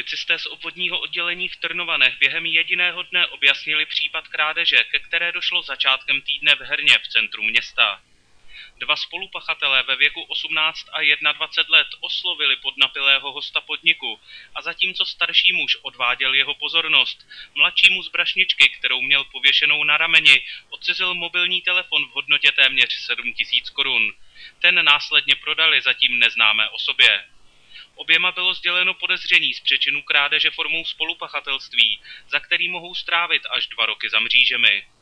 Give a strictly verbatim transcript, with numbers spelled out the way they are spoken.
Policisté z obvodního oddělení v Trnovanech během jediného dne objasnili případ krádeže, ke které došlo začátkem týdne v herně v centru města. Dva spolupachatelé ve věku osmnáct a dvacet jedna let oslovili podnapilého hosta podniku a zatímco starší muž odváděl jeho pozornost, mladšímu z brašničky, kterou měl pověšenou na rameni, odcizil mobilní telefon v hodnotě téměř sedm tisíc korun. Ten následně prodali zatím neznámé osobě. Oběma bylo sděleno podezření z přečinu krádeže formou spolupachatelství, za který mohou strávit až dva roky za mřížemi.